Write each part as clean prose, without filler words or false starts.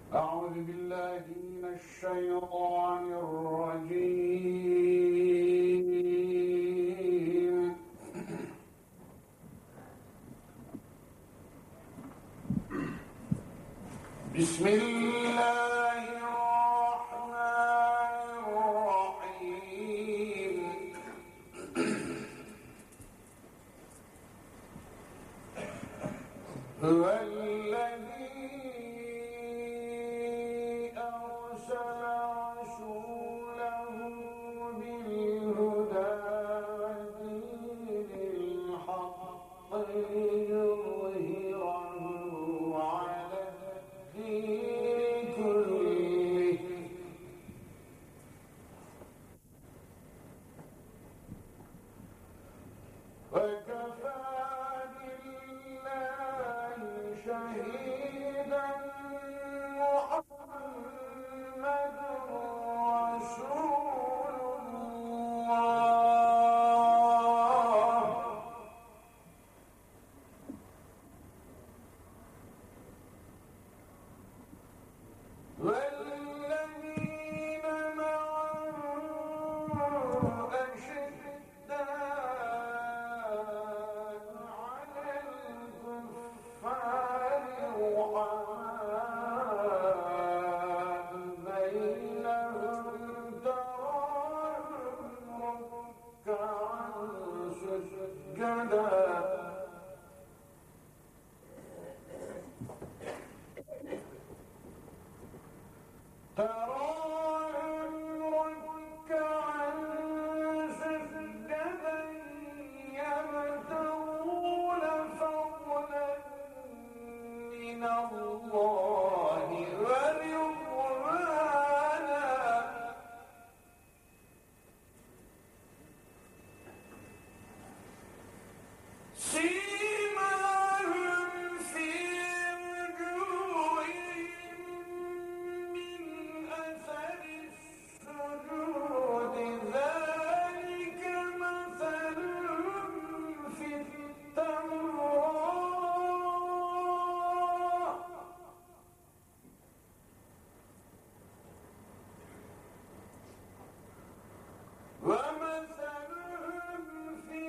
أعوذ بالله من الشيطان الرجيم. بسم الله الرحمن الرحيم. هو الذي أرسل رسوله بالهدى ودين الحق ليظهره على الدين كله وكفى بالله شهيدا محمد رسول الله والذين معه أشداء على الكفار رحماء بينهم تراهم ركعا سجدا يبتغون فضلا من الله ورضوانا سيماهم في وجوههم من أثر السجود ذلك مثلهم في التوراة ومثلهم في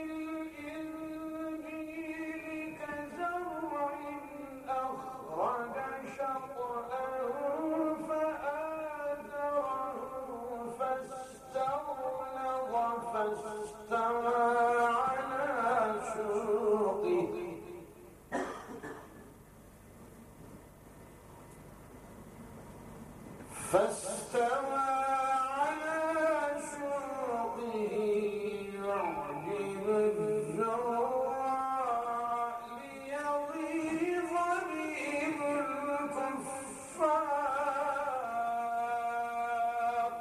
الإنجيل كزرع أخرج شطأه فآزره فاستغلظ فاستوى على سوقه يعجب الزراع ليغيظ بهم الكفار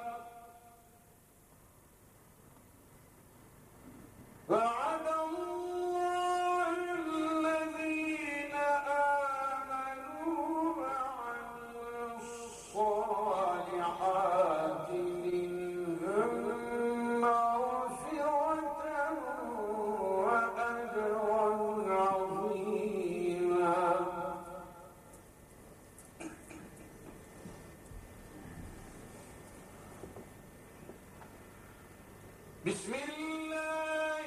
وعد الله الذين آمنوا وعملوا الصالحات منهم مغفرة وأجرا عظيما. بسم الله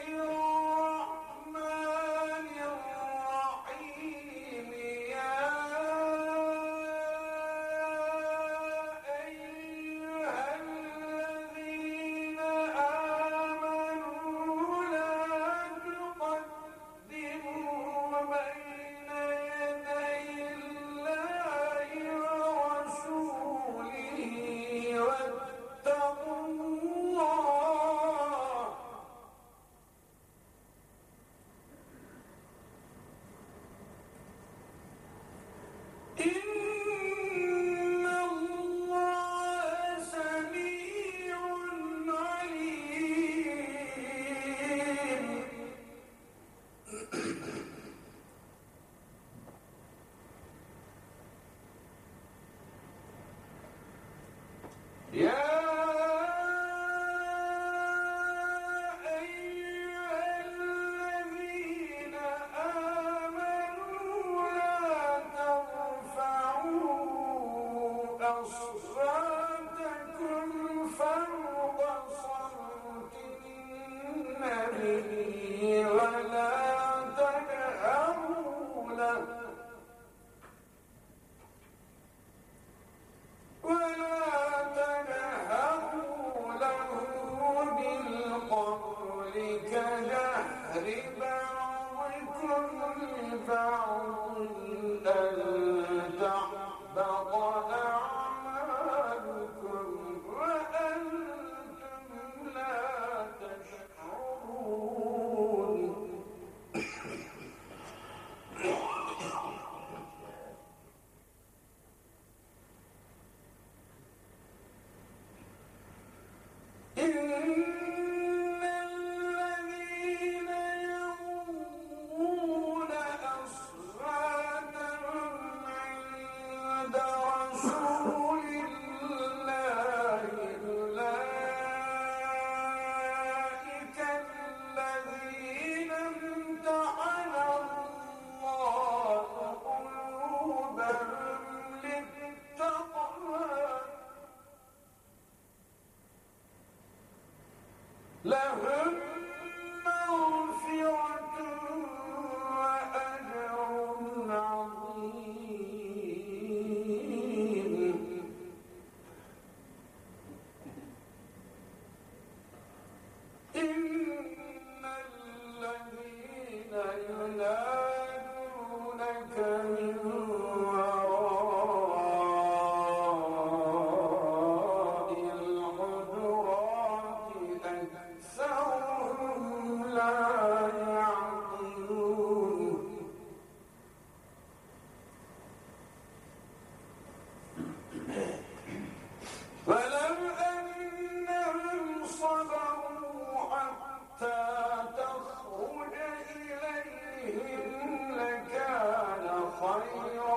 الرحمن الرحيم. يا أيها الذين آمنوا لا تقدموا بين يدي الله ورسوله واتقوا الله إن الله سميع عليم. يا أصواتكم فوق صوت النبي ولا تجهروا له بالقول كجهر بعضكم لبعض أن تحبط أعمالكم وأنتم لا تشعرون إن الذين يغضون أصواتهم عند رسول الله أولئك الذين امتحن الله قلوبهم للتقوى لهم مغفرة وأجر عظيم إن الذين ينادونك من وراء الحجرات أكثرهم لا يعقلون ولو أنهم صبروا حتى تخرج إليهم لكان خيرا